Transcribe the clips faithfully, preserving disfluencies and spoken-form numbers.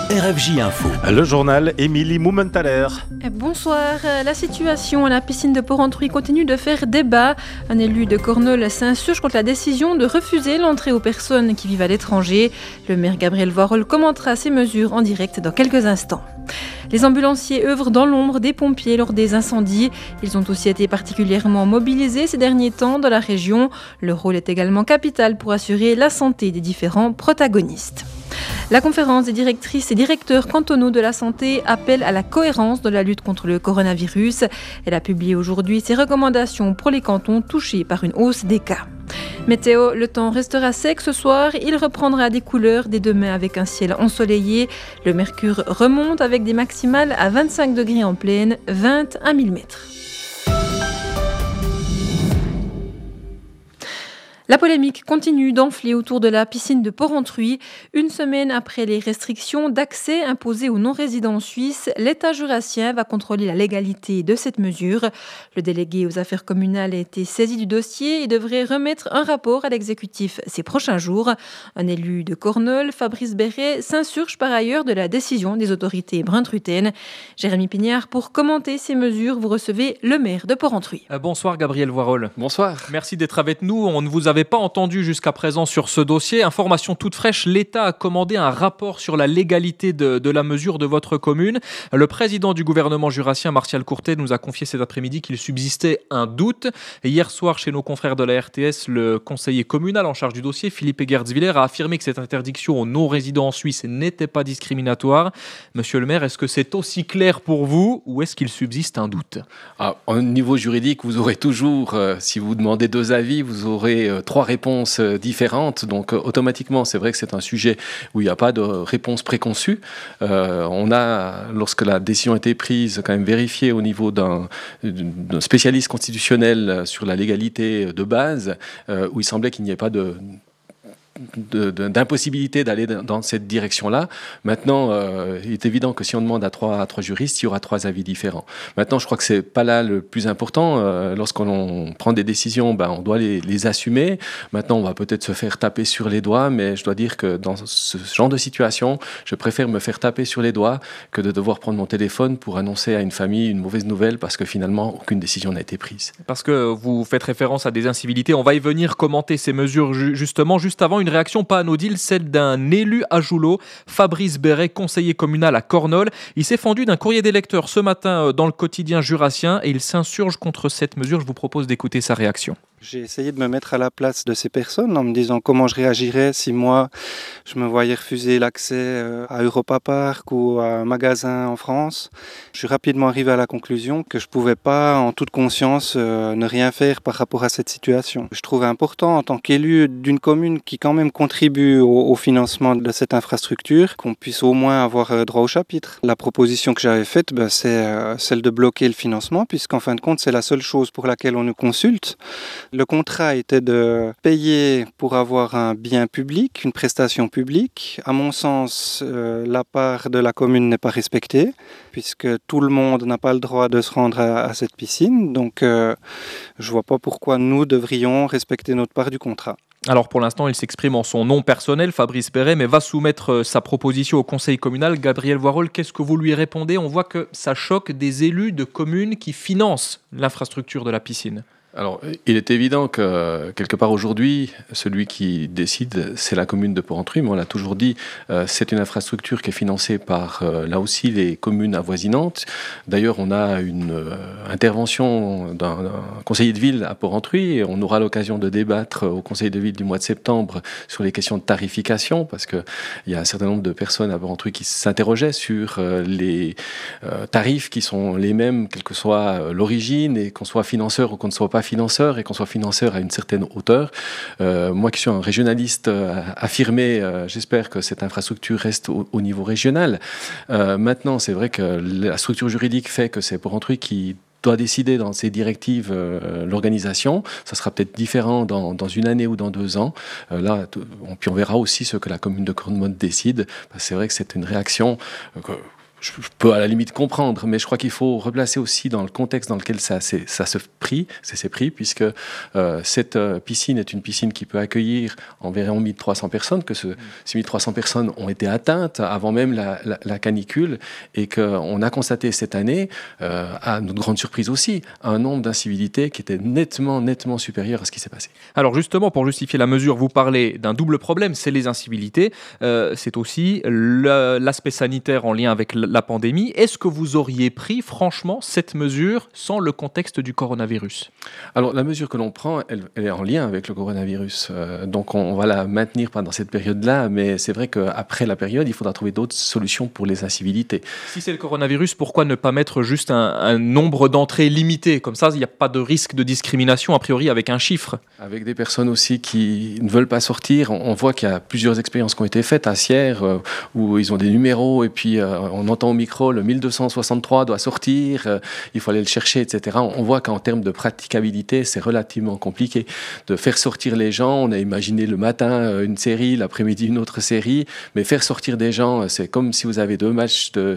R F J Info. Le journal Émilie Mumenthaler. Bonsoir. La situation à la piscine de Porrentruy continue de faire débat. Un élu de Cornol s'insurge contre la décision de refuser l'entrée aux personnes qui vivent à l'étranger. Le maire Gabriel Voirol commentera ces mesures en direct dans quelques instants. Les ambulanciers œuvrent dans l'ombre des pompiers lors des incendies. Ils ont aussi été particulièrement mobilisés ces derniers temps dans la région. Leur rôle est également capital pour assurer la santé des différents protagonistes. La conférence des directrices et directeurs cantonaux de la santé appelle à la cohérence de la lutte contre le coronavirus. Elle a publié aujourd'hui ses recommandations pour les cantons touchés par une hausse des cas. Météo, le temps restera sec ce soir. Il reprendra des couleurs dès demain avec un ciel ensoleillé. Le mercure remonte avec des maximales à vingt-cinq degrés en plaine, vingt à mille mètres. La polémique continue d'enfler autour de la piscine de Porrentruy. Une semaine après les restrictions d'accès imposées aux non-résidents suisses, l'État jurassien va contrôler la légalité de cette mesure. Le délégué aux affaires communales a été saisi du dossier et devrait remettre un rapport à l'exécutif ces prochains jours. Un élu de Cornol, Fabrice Béret, s'insurge par ailleurs de la décision des autorités bruntruitaines. Jérémy Pignard, pour commenter ces mesures, vous recevez le maire de Porrentruy. Euh, bonsoir Gabriel Voirol. Bonsoir. Merci d'être avec nous. On ne vous avait pas entendu jusqu'à présent sur ce dossier. Information toute fraîche, l'État a commandé un rapport sur la légalité de, de la mesure de votre commune. Le président du gouvernement jurassien, Martial Courtet, nous a confié cet après-midi qu'il subsistait un doute. Et hier soir, chez nos confrères de la R T S, le conseiller communal en charge du dossier, Philippe Egertzwiller, a affirmé que cette interdiction aux non-résidents en Suisse n'était pas discriminatoire. Monsieur le maire, est-ce que c'est aussi clair pour vous ou est-ce qu'il subsiste un doute ? Ah, au niveau juridique, vous aurez toujours, euh, si vous demandez deux avis, vous aurez euh, trois réponses euh, différentes. Donc, euh, automatiquement, c'est vrai que c'est un sujet où il n'y a pas de réponse préconçue. Euh, on a, lorsque la décision a été prise, quand même vérifié au niveau d'un, d'un spécialiste constitutionnel sur la légalité de base, euh, où il semblait qu'il n'y ait pas de... De, de, d'impossibilité d'aller dans cette direction-là. Maintenant, euh, il est évident que si on demande à trois, à trois juristes, il y aura trois avis différents. Maintenant, je crois que c'est pas là le plus important. Euh, lorsqu'on prend des décisions, ben, on doit les, les assumer. Maintenant, on va peut-être se faire taper sur les doigts, mais je dois dire que dans ce genre de situation, je préfère me faire taper sur les doigts que de devoir prendre mon téléphone pour annoncer à une famille une mauvaise nouvelle parce que finalement, aucune décision n'a été prise. Parce que vous faites référence à des incivilités. On va y venir commenter ces mesures ju- justement. Juste avant, une réaction pas anodine, celle d'un élu à Joulot, Fabrice Béret, conseiller communal à Cornol. Il s'est fendu d'un courrier des lecteurs ce matin dans le quotidien jurassien et il s'insurge contre cette mesure. Je vous propose d'écouter sa réaction. J'ai essayé de me mettre à la place de ces personnes en me disant comment je réagirais si moi je me voyais refuser l'accès à Europa Park ou à un magasin en France. Je suis rapidement arrivé à la conclusion que je ne pouvais pas en toute conscience ne rien faire par rapport à cette situation. Je trouvais important en tant qu'élu d'une commune qui quand même contribue au, au financement de cette infrastructure qu'on puisse au moins avoir droit au chapitre. La proposition que j'avais faite, ben, c'est celle de bloquer le financement puisqu'en fin de compte c'est la seule chose pour laquelle on nous consulte. Le contrat était de payer pour avoir un bien public, une prestation publique. À mon sens, euh, la part de la commune n'est pas respectée, puisque tout le monde n'a pas le droit de se rendre à, à cette piscine. Donc, euh, je ne vois pas pourquoi nous devrions respecter notre part du contrat. Alors pour l'instant, il s'exprime en son nom personnel, Fabrice Béret, mais va soumettre sa proposition au conseil communal. Gabriel Voirol, qu'est-ce que vous lui répondez ? On voit que ça choque des élus de communes qui financent l'infrastructure de la piscine. Alors, il est évident que, quelque part aujourd'hui, celui qui décide, c'est la commune de Porrentruy, mais on l'a toujours dit, euh, c'est une infrastructure qui est financée par, euh, là aussi, les communes avoisinantes. D'ailleurs, on a une euh, intervention d'un, d'un conseiller de ville à Porrentruy, et on aura l'occasion de débattre au conseil de ville du mois de septembre sur les questions de tarification, parce qu'il y a un certain nombre de personnes à Porrentruy qui s'interrogeaient sur euh, les euh, tarifs qui sont les mêmes, quelle que soit l'origine, et qu'on soit financeur ou qu'on ne soit pas financeur et qu'on soit financeur à une certaine hauteur. Euh, moi qui suis un régionaliste euh, affirmé, euh, j'espère que cette infrastructure reste au, au niveau régional. Euh, maintenant, c'est vrai que la structure juridique fait que c'est Porrentruy qui doit décider dans ses directives euh, l'organisation. Ça sera peut-être différent dans, dans une année ou dans deux ans. Euh, là, on, puis on verra aussi ce que la commune de Cornmotte décide. C'est vrai que c'est une réaction... Euh, je peux à la limite comprendre, mais je crois qu'il faut replacer aussi dans le contexte dans lequel ça, ça se pris, ça s'est pris, puisque euh, cette euh, piscine est une piscine qui peut accueillir environ mille trois cents personnes, que ce, ces mille trois cents personnes ont été atteintes avant même la, la, la canicule, et qu'on a constaté cette année, euh, à notre grande surprise aussi, un nombre d'incivilités qui était nettement, nettement supérieur à ce qui s'est passé. Alors justement, pour justifier la mesure, vous parlez d'un double problème, c'est les incivilités, euh, c'est aussi le, l'aspect sanitaire en lien avec la pandémie. Est-ce que vous auriez pris, franchement, cette mesure sans le contexte du coronavirus ? Alors, la mesure que l'on prend, elle, elle est en lien avec le coronavirus. Euh, donc, on, on va la maintenir pendant cette période-là, mais c'est vrai qu'après la période, il faudra trouver d'autres solutions pour les incivilités. Si c'est le coronavirus, pourquoi ne pas mettre juste un, un nombre d'entrées limité ? Comme ça, il n'y a pas de risque de discrimination, a priori, avec un chiffre. Avec des personnes aussi qui ne veulent pas sortir. On, on voit qu'il y a plusieurs expériences qui ont été faites à Sierre, euh, où ils ont des numéros, et puis euh, on entend au micro, le mille deux cent soixante-trois doit sortir, euh, il faut aller le chercher, et cetera. On voit qu'en termes de praticabilité, c'est relativement compliqué de faire sortir les gens. On a imaginé le matin euh, une série, l'après-midi une autre série, mais faire sortir des gens, c'est comme si vous avez deux matchs de,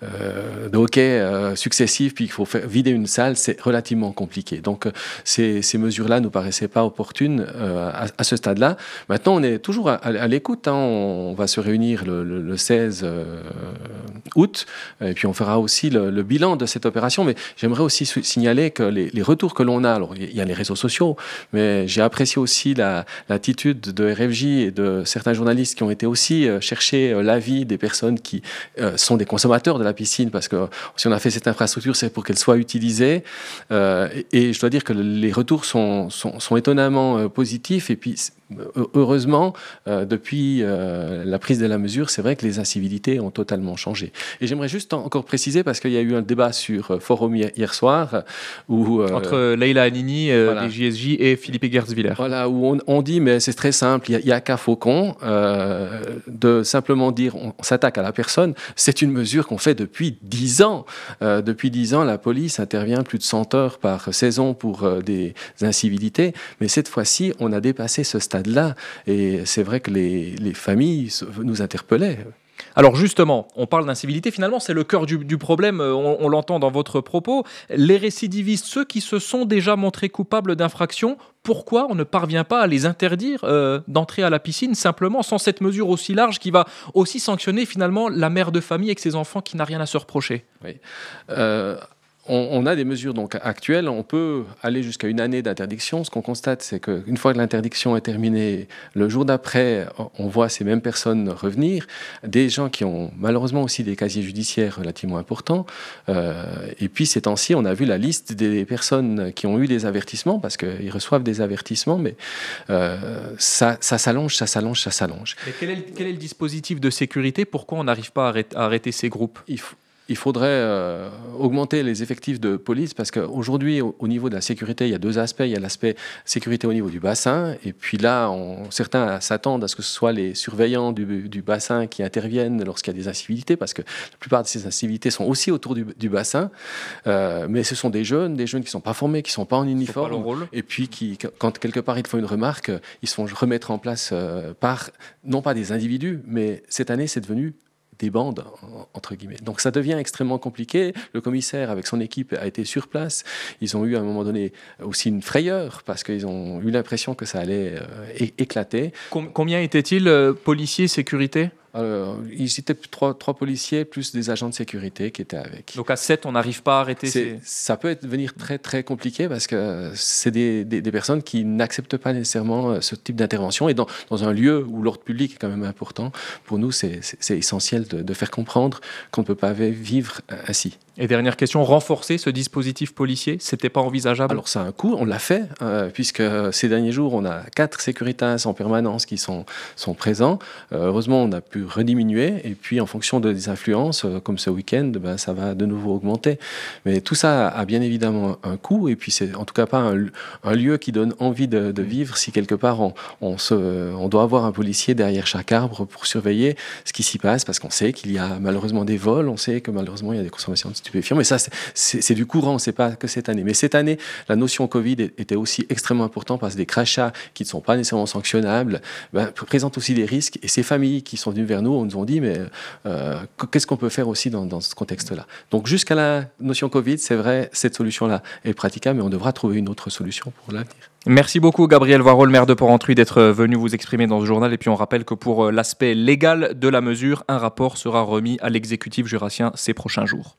euh, de hockey euh, successifs, puis il faut faire, vider une salle, c'est relativement compliqué. Donc euh, ces, ces mesures-là ne nous paraissaient pas opportunes euh, à, à ce stade-là. Maintenant, on est toujours à, à l'écoute, hein. On va se réunir le, le, le seize euh, août, et puis on fera aussi le, le bilan de cette opération. Mais j'aimerais aussi signaler que les, les retours que l'on a, alors il y a les réseaux sociaux, mais j'ai apprécié aussi la, l'attitude de R F J et de certains journalistes qui ont été aussi euh, chercher euh, l'avis des personnes qui euh, sont des consommateurs de la piscine, parce que si on a fait cette infrastructure, c'est pour qu'elle soit utilisée. Euh, et, et je dois dire que les retours sont, sont, sont étonnamment euh, positifs, et puis heureusement, euh, depuis euh, la prise de la mesure, c'est vrai que les incivilités ont totalement changé. Et j'aimerais juste encore préciser, parce qu'il y a eu un débat sur euh, Forum hier, hier soir, où... Euh, Entre Leila Hanini, euh, voilà. des J S J, et Philippe Egersviller. Voilà, où on, on dit, mais c'est très simple, il n'y a, a qu'à Faucon, euh, de simplement dire, on, on s'attaque à la personne. C'est une mesure qu'on fait depuis dix ans. Euh, depuis dix ans, la police intervient plus de cent heures par saison pour euh, des incivilités, mais cette fois-ci, on a dépassé ce stade là, et c'est vrai que les, les familles nous interpellaient. Alors justement, on parle d'incivilité, finalement c'est le cœur du, du problème, on, on l'entend dans votre propos. Les récidivistes, ceux qui se sont déjà montrés coupables d'infractions, pourquoi on ne parvient pas à les interdire euh, d'entrer à la piscine simplement sans cette mesure aussi large qui va aussi sanctionner finalement la mère de famille avec ses enfants qui n'a rien à se reprocher ? Oui. Euh... On a des mesures donc actuelles, on peut aller jusqu'à une année d'interdiction. Ce qu'on constate, c'est qu'une fois que l'interdiction est terminée, le jour d'après, on voit ces mêmes personnes revenir, des gens qui ont malheureusement aussi des casiers judiciaires relativement importants. Euh, et puis ces temps-ci, on a vu la liste des personnes qui ont eu des avertissements, parce qu'ils reçoivent des avertissements, mais euh, ça, ça s'allonge, ça s'allonge, ça s'allonge. Mais quel est, le, quel est le dispositif de sécurité ? Pourquoi on n'arrive pas à arrêter, à arrêter ces groupes ? Il faut Il faudrait euh, augmenter les effectifs de police, parce qu'aujourd'hui, au, au niveau de la sécurité, il y a deux aspects. Il y a l'aspect sécurité au niveau du bassin, et puis là, on, certains s'attendent à ce que ce soit les surveillants du, du bassin qui interviennent lorsqu'il y a des incivilités, parce que la plupart de ces incivilités sont aussi autour du, du bassin. Euh, mais ce sont des jeunes, des jeunes qui ne sont pas formés, qui ne sont pas en uniforme, pas leur rôle. Et puis qui, quand quelque part ils font une remarque, ils se font remettre en place euh, par, non pas des individus, mais cette année, c'est devenu des bandes, entre guillemets. Donc ça devient extrêmement compliqué. Le commissaire, avec son équipe, a été sur place. Ils ont eu à un moment donné aussi une frayeur, parce qu'ils ont eu l'impression que ça allait euh, éclater. Com- combien étaient-ils, euh, policiers, sécurité ? Alors, ils étaient trois, trois policiers plus des agents de sécurité qui étaient avec. Donc à sept, on n'arrive pas à arrêter ces... Ça peut devenir très très compliqué, parce que c'est des, des, des personnes qui n'acceptent pas nécessairement ce type d'intervention. Et dans, dans un lieu où l'ordre public est quand même important, pour nous, c'est, c'est, c'est essentiel de, de faire comprendre qu'on ne peut pas vivre ainsi. Et dernière question, renforcer ce dispositif policier, c'était pas envisageable ? Alors ça a un coût, on l'a fait, euh, puisque ces derniers jours, on a quatre Securitas en permanence qui sont, sont présents. Euh, heureusement, on a pu rediminuer, et puis en fonction de des influences, euh, comme ce week-end, ben, ça va de nouveau augmenter. Mais tout ça a bien évidemment un coût, et puis c'est en tout cas pas un, un lieu qui donne envie de, de vivre si quelque part on, on, se, on doit avoir un policier derrière chaque arbre pour surveiller ce qui s'y passe, parce qu'on sait qu'il y a malheureusement des vols, on sait que malheureusement il y a des consommations de stupéfiants. stupéfiants. Mais ça, c'est, c'est, c'est du courant, c'est pas que cette année. Mais cette année, la notion Covid était aussi extrêmement importante parce que des crachats qui ne sont pas nécessairement sanctionnables ben, présentent aussi des risques. Et ces familles qui sont venues vers nous, on nous ont dit, mais euh, qu'est-ce qu'on peut faire aussi dans, dans ce contexte-là? Donc jusqu'à la notion Covid, c'est vrai, cette solution-là est praticable, mais on devra trouver une autre solution pour l'avenir. Merci beaucoup Gabriel Voirol, maire de Porrentruy, d'être venu vous exprimer dans ce journal. Et puis on rappelle que pour l'aspect légal de la mesure, un rapport sera remis à l'exécutif jurassien ces prochains jours.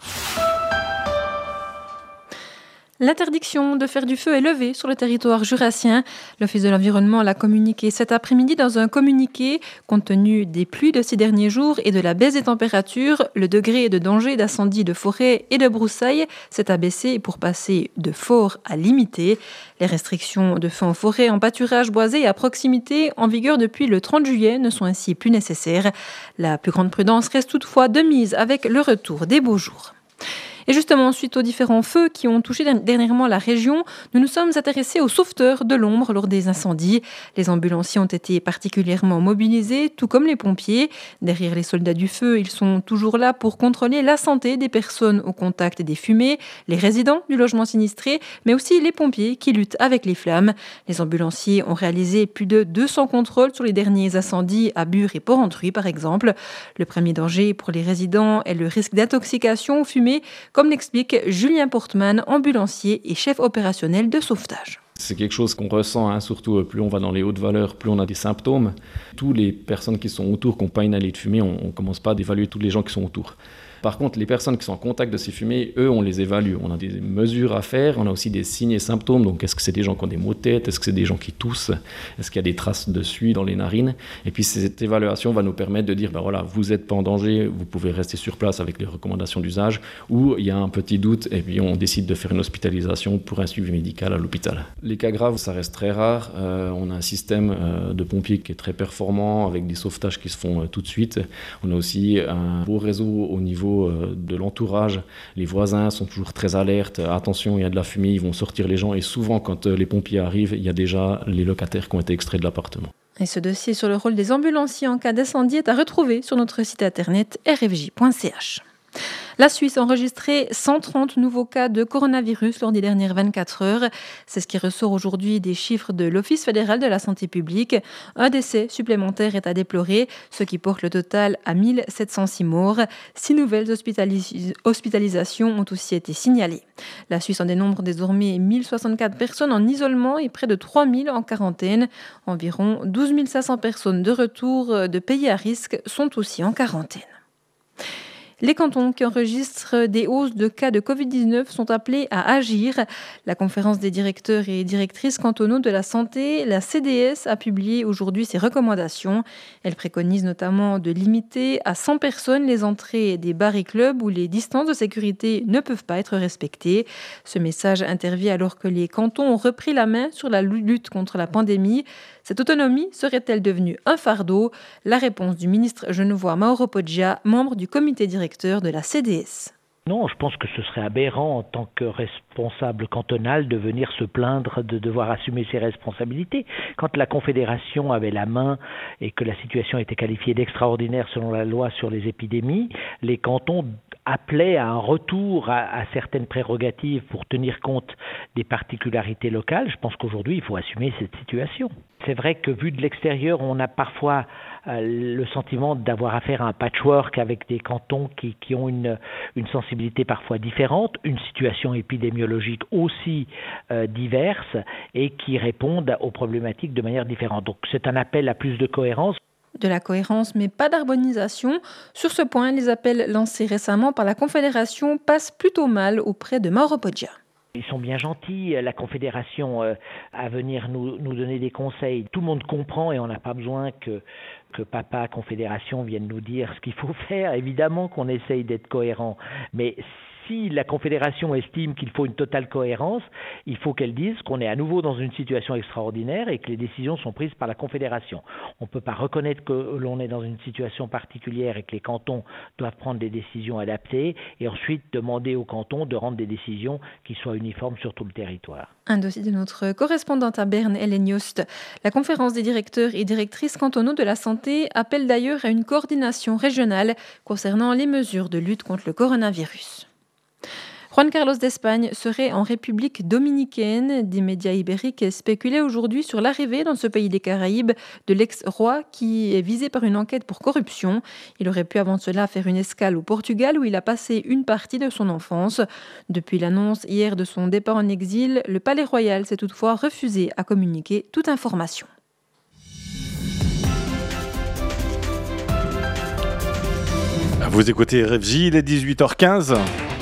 L'interdiction de faire du feu est levée sur le territoire jurassien. L'Office de l'environnement l'a communiqué cet après-midi dans un communiqué. Compte tenu des pluies de ces derniers jours et de la baisse des températures, le degré de danger d'incendie de forêt et de broussailles s'est abaissé pour passer de fort à limité. Les restrictions de feu en forêt, en pâturage boisé et à proximité, en vigueur depuis le trente juillet, ne sont ainsi plus nécessaires. La plus grande prudence reste toutefois de mise avec le retour des beaux jours. Et justement, suite aux différents feux qui ont touché dernièrement la région, nous nous sommes intéressés aux sauveteurs de l'ombre lors des incendies. Les ambulanciers ont été particulièrement mobilisés, tout comme les pompiers. Derrière les soldats du feu, ils sont toujours là pour contrôler la santé des personnes au contact des fumées, les résidents du logement sinistré, mais aussi les pompiers qui luttent avec les flammes. Les ambulanciers ont réalisé plus de deux cents contrôles sur les derniers incendies à Bure et Porrentruy, par exemple. Le premier danger pour les résidents est le risque d'intoxication aux fumées, comme l'explique Julien Portman, ambulancier et chef opérationnel de sauvetage. C'est quelque chose qu'on ressent, hein, surtout plus on va dans les hautes valeurs, plus on a des symptômes. Toutes les personnes qui sont autour, qui n'ont pas inhalé de fumée, on ne commence pas d'évaluer tous les gens qui sont autour. Par contre, les personnes qui sont en contact de ces fumées, eux, on les évalue. On a des mesures à faire, on a aussi des signes et symptômes. Donc, est-ce que c'est des gens qui ont des maux de tête? Est-ce que c'est des gens qui toussent? Est-ce qu'il y a des traces de suie dans les narines? Et puis, cette évaluation va nous permettre de dire, ben voilà, vous n'êtes pas en danger, vous pouvez rester sur place avec les recommandations d'usage, ou il y a un petit doute, et puis on décide de faire une hospitalisation pour un suivi médical à l'hôpital. Les cas graves, ça reste très rare. Euh, on a un système euh, de pompiers qui est très performant, avec des sauvetages qui se font euh, tout de suite. On a aussi un beau réseau au niveau de l'entourage. Les voisins sont toujours très alertes. Attention, il y a de la fumée, ils vont sortir les gens. Et souvent, quand les pompiers arrivent, il y a déjà les locataires qui ont été extraits de l'appartement. Et ce dossier sur le rôle des ambulanciers en cas d'incendie est à retrouver sur notre site internet r f j point c h. La Suisse a enregistré cent trente nouveaux cas de coronavirus lors des dernières vingt-quatre heures. C'est ce qui ressort aujourd'hui des chiffres de l'Office fédéral de la santé publique. Un décès supplémentaire est à déplorer, ce qui porte le total à mille sept cent six morts. Six nouvelles hospitalis- hospitalisations ont aussi été signalées. La Suisse en dénombre désormais mille soixante-quatre personnes en isolement et près de trois mille en quarantaine. Environ douze mille cinq cents personnes de retour de pays à risque sont aussi en quarantaine. Les cantons qui enregistrent des hausses de cas de covid dix-neuf sont appelés à agir. La conférence des directeurs et directrices cantonaux de la santé, la C D S, a publié aujourd'hui ses recommandations. Elle préconise notamment de limiter à cent personnes les entrées des bars et clubs où les distances de sécurité ne peuvent pas être respectées. Ce message intervient alors que les cantons ont repris la main sur la lutte contre la pandémie. Cette autonomie serait-elle devenue un fardeau? La réponse du ministre genevois Mauro Poggia, membre du comité directeur de la C D S. Non, je pense que ce serait aberrant en tant que responsable cantonal de venir se plaindre de devoir assumer ses responsabilités. Quand la Confédération avait la main et que la situation était qualifiée d'extraordinaire selon la loi sur les épidémies, les cantons appelaient à un retour à, à certaines prérogatives pour tenir compte des particularités locales. Je pense qu'aujourd'hui, il faut assumer cette situation. C'est vrai que vu de l'extérieur, on a parfois euh, le sentiment d'avoir affaire à un patchwork avec des cantons qui, qui ont une, une sensibilité parfois différente, une situation épidémiologique aussi euh, diverse et qui répondent aux problématiques de manière différente. Donc c'est un appel à plus de cohérence. De la cohérence, mais pas d'harmonisation. Sur ce point, les appels lancés récemment par la Confédération passent plutôt mal auprès de Mauro Poggia. Ils sont bien gentils, la Confédération, euh, à venir nous, nous donner des conseils. Tout le monde comprend et on n'a pas besoin que, que Papa Confédération vienne nous dire ce qu'il faut faire. Évidemment qu'on essaye d'être cohérent, mais si la Confédération estime qu'il faut une totale cohérence, il faut qu'elle dise qu'on est à nouveau dans une situation extraordinaire et que les décisions sont prises par la Confédération. On ne peut pas reconnaître que l'on est dans une situation particulière et que les cantons doivent prendre des décisions adaptées et ensuite demander aux cantons de rendre des décisions qui soient uniformes sur tout le territoire. Un dossier de notre correspondante à Berne, Hélène Yost. La conférence des directeurs et directrices cantonaux de la santé appelle d'ailleurs à une coordination régionale concernant les mesures de lutte contre le coronavirus. Juan Carlos d'Espagne serait en République dominicaine. Des médias ibériques spéculaient aujourd'hui sur l'arrivée dans ce pays des Caraïbes de l'ex-roi qui est visé par une enquête pour corruption. Il aurait pu avant cela faire une escale au Portugal où il a passé une partie de son enfance. Depuis l'annonce hier de son départ en exil, le Palais Royal s'est toutefois refusé à communiquer toute information. Vous écoutez R F J, il est dix-huit heures quinze.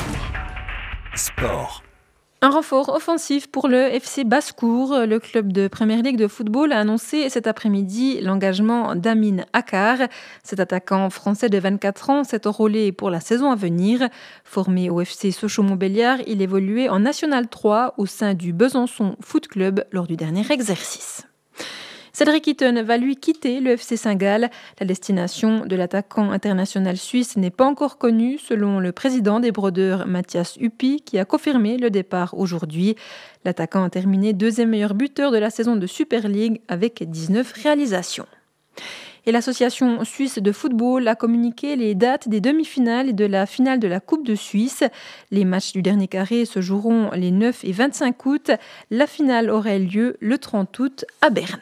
Sport. Un renfort offensif pour le F C Basse-Cour. Le club de Première Ligue de football a annoncé cet après-midi l'engagement d'Amin Akar. Cet attaquant français de vingt-quatre ans s'est enrôlé pour la saison à venir. Formé au F C Sochaux-Montbéliard, il évoluait en National trois au sein du Besançon Foot Club lors du dernier exercice. Cédric Itten va lui quitter le F C Saint-Gall. La destination de l'attaquant international suisse n'est pas encore connue, selon le président des Brodeurs, Mathias Huppi, qui a confirmé le départ aujourd'hui. L'attaquant a terminé deuxième meilleur buteur de la saison de Super League avec dix-neuf réalisations. Et l'association suisse de football a communiqué les dates des demi-finales et de la finale de la Coupe de Suisse. Les matchs du dernier carré se joueront les neuf et vingt-cinq août. La finale aurait lieu le trente août à Berne.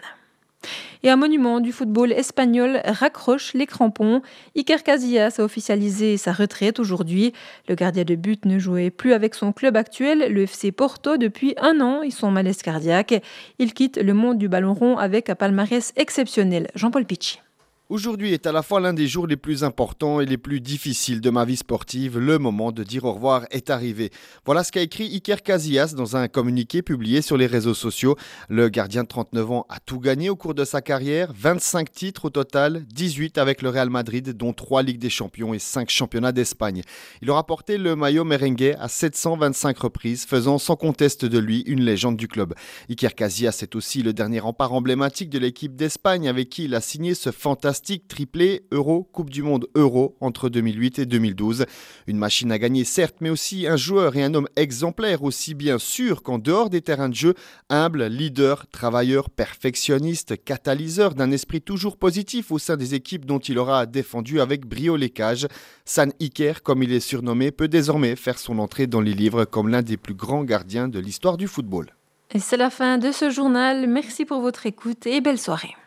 Et un monument du football espagnol raccroche les crampons. Iker Casillas a officialisé sa retraite aujourd'hui. Le gardien de but ne jouait plus avec son club actuel, le F C Porto, depuis un an et son malaise cardiaque. Il quitte le monde du ballon rond avec un palmarès exceptionnel. Jean-Paul Picci. Aujourd'hui est à la fois l'un des jours les plus importants et les plus difficiles de ma vie sportive. Le moment de dire au revoir est arrivé. Voilà ce qu'a écrit Iker Casillas dans un communiqué publié sur les réseaux sociaux. Le gardien de trente-neuf ans a tout gagné au cours de sa carrière. vingt-cinq titres au total, dix-huit avec le Real Madrid, dont trois Ligues des Champions et cinq championnats d'Espagne. Il aura porté le maillot merengue à sept cent vingt-cinq reprises, faisant sans conteste de lui une légende du club. Iker Casillas est aussi le dernier rempart emblématique de l'équipe d'Espagne avec qui il a signé ce fantastique triplé Euro, Coupe du Monde Euro entre deux mille huit et deux mille douze. Une machine à gagner certes, mais aussi un joueur et un homme exemplaire, aussi bien sûr qu'en dehors des terrains de jeu, humble, leader, travailleur, perfectionniste, catalyseur d'un esprit toujours positif au sein des équipes dont il aura défendu avec brio les cages. San Iker, comme il est surnommé, peut désormais faire son entrée dans les livres comme l'un des plus grands gardiens de l'histoire du football. Et c'est la fin de ce journal. Merci pour votre écoute et belle soirée.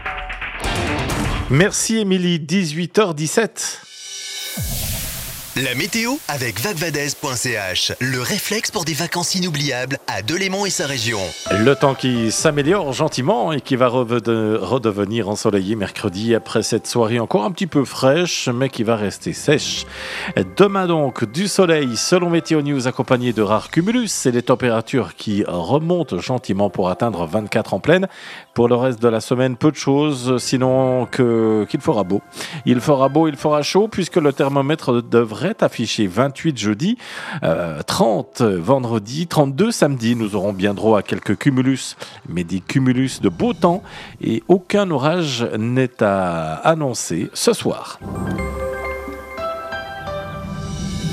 Merci Émilie, dix-huit heures dix-sept. La météo avec vagvadez point c h, le réflexe pour des vacances inoubliables à Delémont et sa région. Le temps qui s'améliore gentiment et qui va redevenir ensoleillé mercredi après cette soirée encore un petit peu fraîche mais qui va rester sèche. Demain donc du soleil selon Météo News accompagné de rares cumulus et les températures qui remontent gentiment pour atteindre vingt-quatre en pleine. Pour le reste de la semaine, peu de choses sinon que, qu'il fera beau. Il fera beau, il fera chaud puisque le thermomètre devrait affiché vingt-huit jeudi, euh, trente vendredi, trente-deux samedi. Nous aurons bien droit à quelques cumulus, mais des cumulus de beau temps et aucun orage n'est à annoncer ce soir.